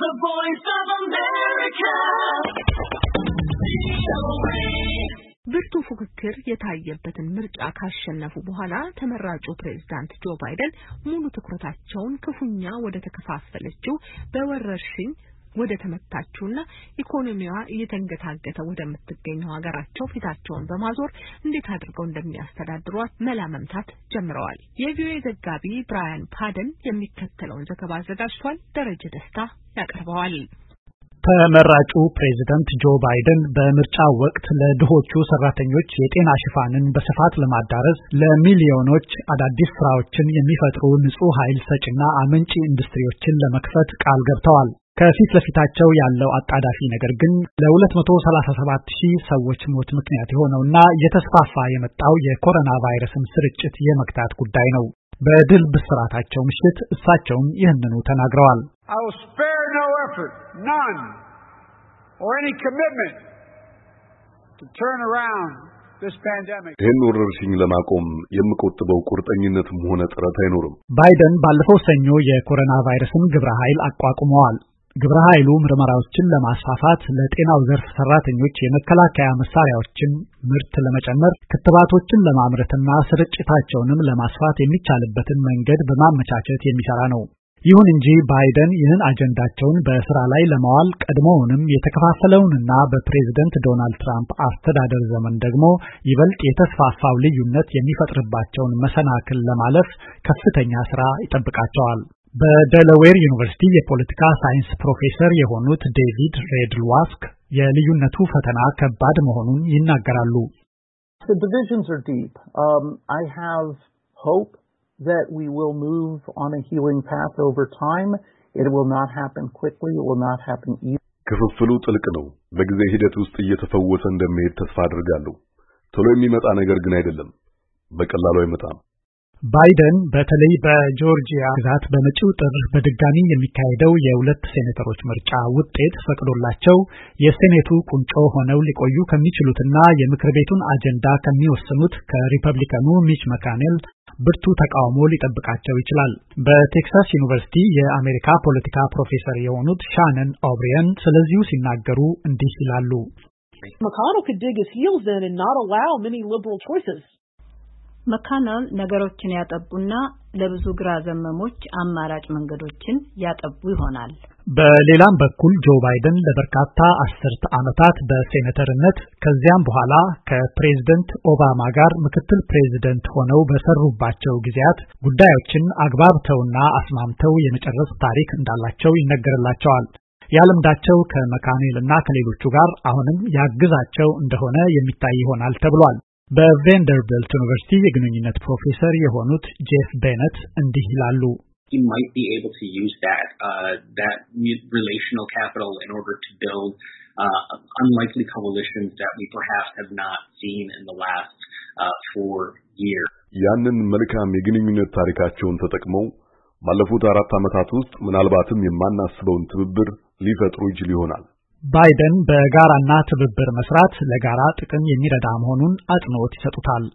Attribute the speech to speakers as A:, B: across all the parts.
A: The Voice of America. ብርቱ ፉክክር የታየበትን ምርጫ ካሸነፉ በኋላ ተመራጩ ፕሬዝዳንት ጆ ባይደን ሙሉ ትኩረታቸውን ክፉኛ ወደ ተከፋፈለችው በወረርሽኝ ወደ ተመታችውና ኢኮኖሚዋ እየተንገታገተ ወደምትገኘው ሀገራቸው ፊታቸውን በማዞር እንዴት አድርገው እንደሚያስተዳድሯት መላ መምታት ጀምረዋል። የቪኦኤ ዘጋቢ ብራያን ፓደን የሚከተለውን ዘገባ አዘጋጅቷል። ደረጀ ደስታ ያቀርበዋል።
B: ተመራጩ ፕሬዝዳንት ጆ ባይደን በምርጫው ወቅት ለድሆቹ ሰራተኞች የጤና ሽፋንን በስፋት ለማዳረስ ለሚሊዮኖች አዳዲስ ስራዎችን የሚፈጥሩ ንጹህ ኃይል ሰጪና አመንጪ ኢንዱስትሪዎችን ለመክፈት ቃል ገብተዋል። ከፊት ለፊታቸው ያለው አጣዳፊ ነገር ግን ለ237,000 ሰዎች ሞት ምክንያት የሆነውና እየተስፋፋ የመጣው የኮሮና ቫይረስን ስርጭት የመግታት ጉዳይ ነው። በድል ብስራታቸው ምሽት እሳቸውም ይህንኑ ተናግረዋል።
C: I will spare no effort, none, or any commitment to turn around this pandemic.
D: ይህን ወረርሽኝ ለማቆም የምቆጥበው ቁርጠኝነትም ሆነ ጥረት አይኖርም።
B: ባይደን ባለፈው ሰኞ የኮሮና ቫይረስን ግብረ ኃይል አቋቁመዋል። ግብረ ኃይሉ ምርመራዎችን ለማስፋፋት ለጤናው ዘርፍ ሰራተኞች የመከላከያ መሳሪያዎችን ምርት ለመጨመር ክትባቶችን ለማምረትና ስርጭታቸውንም ለማስፋት የሚቻልበትን መንገድ በማመቻቸት የሚሰራ ነው። ይሁን እንጂ ባይደን ይህን አጀንዳቸውን በስራ ላይ ለማዋል ቀድሞውንም የተከፋፈለውንና በፕሬዝዳንት ዶናልድ ትራምፕ አስተዳደር ዘመን ደግሞ ይበልጥ የተስፋፋው ልዩነት የሚፈጥርባቸውን መሰናክል ለማለፍ ከፍተኛ ስራ ይጠብቃቸዋል። በዴላዌር ዩኒቨርሲቲ የፖለቲካ ሳይንስ ፕሮፌሰር የሆኑት ዴቪድ ሬድልዋስክ የልዩነቱ ፈተና ከባድ መሆኑን ይናገራሉ።
E: The divisions are deep. I have hope that we will move on a healing path over time. It will not happen quickly. It will not happen easily.
D: ክፍፍሉ ጥልቅ ነው። በጊዜ ሂደት ውስጥ እየተፈወሰ እንደሚሄድ ተስፋ አድርጋለሁ። ቶሎ የሚመጣ ነገር ግን አይደለም። በቀላሉ አይመጣም።
B: ባይደን በተለይ በጆርጂያ ግዛት በመጪው ጥር በድጋሚ የሚካሄደው የሁለት ሴኔተሮች ምርጫ ውጤት ፈቅዶላቸው የሴኔቱ ቁንጮ ሆነው ሊቆዩ ከሚችሉትና የምክር ቤቱን አጀንዳ ከሚወስኑት ከሪፐብሊካኑ ሚች መካኔል ብርቱ ተቃውሞ ሊጠብቃቸው ይችላል። በቴክሳስ ዩኒቨርሲቲ የአሜሪካ ፖለቲካ ፕሮፌሰር የሆኑት ሻነን ኦብሪየን ስለዚሁ ሲናገሩ እንዲህ ይላሉ።
F: McConnell could dig his heels in and not allow many liberal choices.
G: መካነል ነገሮችን ያጠቡና ለብዙ ግራ ዘመሞች አማራጭ መንገዶችን ያጠቡ ይሆናል።
B: በሌላም በኩል ጆ ባይደን ለበርካታ አስርተ ዓመታት በሴኔተርነት ከዚያም በኋላ ከፕሬዝዳንት ኦባማ ጋር ምክትል ፕሬዝዳንት ሆነው በሰሩባቸው ጊዜያት ጉዳዮችን አግባብተውና አስማምተው የመጨረስ ታሪክ እንዳላቸው ይነገርላቸዋል። ያለምዳቸው ከመካኔልና ከሌሎቹ ጋር አሁንም ያግዛቸው እንደሆነ የሚታይ ይሆናል ተብሏል። በቬንደርቢልት ዩኒቨርሲቲ የግንኙነት ፕሮፌሰር የሆኑት ጄፍ ቤነት እንዲህ ይላሉ።
H: He might be able to use that relational capital in order to build unlikely coalitions that we perhaps have not seen in the last 4 years.
D: ያንን መልካም የግንኙነት ታሪካቸውን ተጠቅመው ባለፉት 4 ዓመታት ውስጥ ምናልባትም የማናስበውን ትብብር ሊፈጥሩ ይችሉ ይሆናል።
B: ባይደን በጋራና ትብብር መስራት ለጋራ ጥቅም የሚረዳ መሆኑን አጽንኦት ይሰጡታል።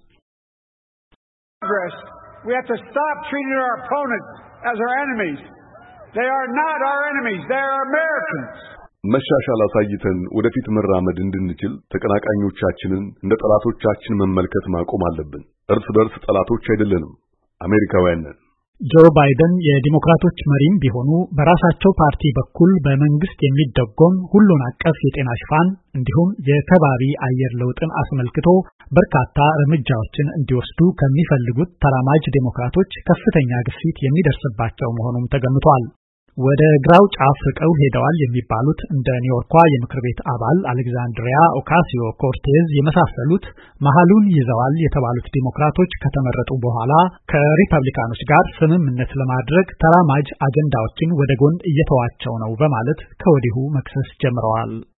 C: We have to stop treating our opponents as our enemies. They are not our enemies. They are Americans.
D: መሻሻል አሳይተን ወደፊት መራመድ እንድንችል ተቀናቃኞቻችንን እንደ ጠላቶቻችን መመልከት ማቆም አለብን። እርስ በርስ ጠላቶች አይደለንም፣ አሜሪካውያን ነን።
B: ጆ ባይደን የዲሞክራቶች መሪም ቢሆኑ በራሳቸው ፓርቲ በኩል በመንግስት የሚደጎም ሁሉን አቀፍ የጤና ሽፋን እንዲሁም የከባቢ አየር ለውጥን አስመልክቶ በርካታ እርምጃዎችን እንዲወስዱ ከሚፈልጉት ተራማጅ ዲሞክራቶች ከፍተኛ ግፊት የሚደርስባቸው መሆኑም ተገምቷል። ወደ ግራው ጫፍ ርቀው ሄደዋል የሚባሉት እንደ ኒውዮርኳ የምክር ቤት አባል አሌክዛንድሪያ ኦካሲዮ-ኮርቴዝ የመሳሰሉት መሃሉን ይዘዋል የተባሉት ዲሞክራቶች ከተመረጡ በኋላ ከሪፐብሊካኖች ጋር ስምምነት ለማድረግ ተራማጅ አጀንዳዎችን ወደ ጎን እየተዋቸው ነው በማለት ከወዲሁ መክሰስ ጀምረዋል።